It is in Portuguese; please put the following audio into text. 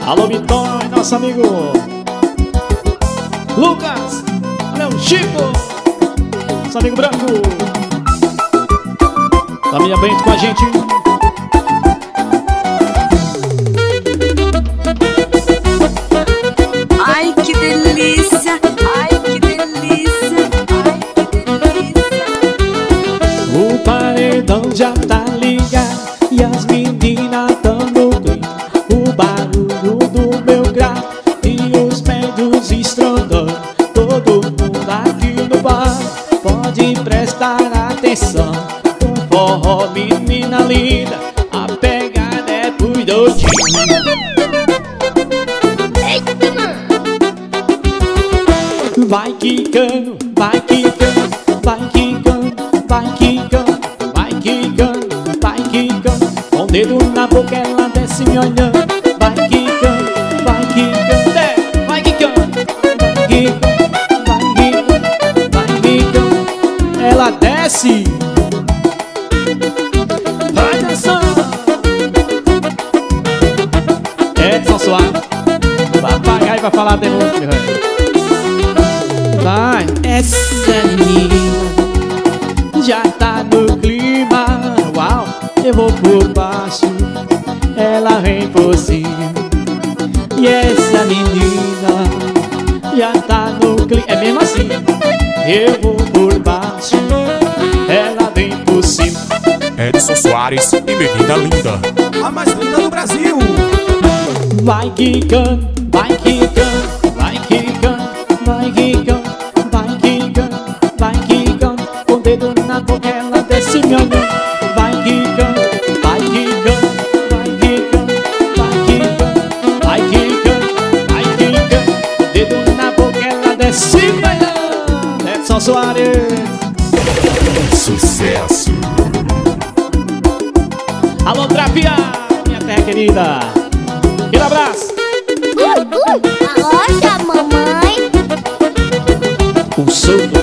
Alô, Vitória, nosso amigo Lucas. Valeu, Chico, nosso amigo Branco. Família Bento com a gente. Ai, que delícia. Ai, que delícia. Ai, que delícia. O paredão já tá ligado e as meninas tão no clima. O barulho do meu grave e os médios estrondando. Todo mundo aqui no bar pode prestar atenção. O forró, menina linda, a pegada é pros doidinhos. Vai quicando, vai quicando, vai quicando, vai quicando, vai quicando, vai quicando. Com o dedo na boca ela desce me olhando. Vai quicando, vai quicando, vai quicando, vai quicando, vai quicando, vai quicando. Ela desce, vai dançando. Edson Soares, papagaio vai falar de novo, meu velho. Vai, essa menina já tá no clima. Uau, eu vou por baixo, ela vem por cima. E essa menina já tá no clima. É mesmo assim, eu vou por baixo, ela vem por cima. Edson Soares e menina linda, a mais linda do Brasil. Vai quicando, vai quicando, vai quicando, vai quicando, vai quicando, vai quicando. Com o dedo na boca ela desce me olhando. Vai quicando, vai quicando, vai quicando, vai quicando, vai quicando, vai quicando. Com o dedo na boca ela desce me olhando. Edson Soares, Sucesso. alô Trapia, minha terra querida. Aquele abraço. A rocha, mamãe. O som do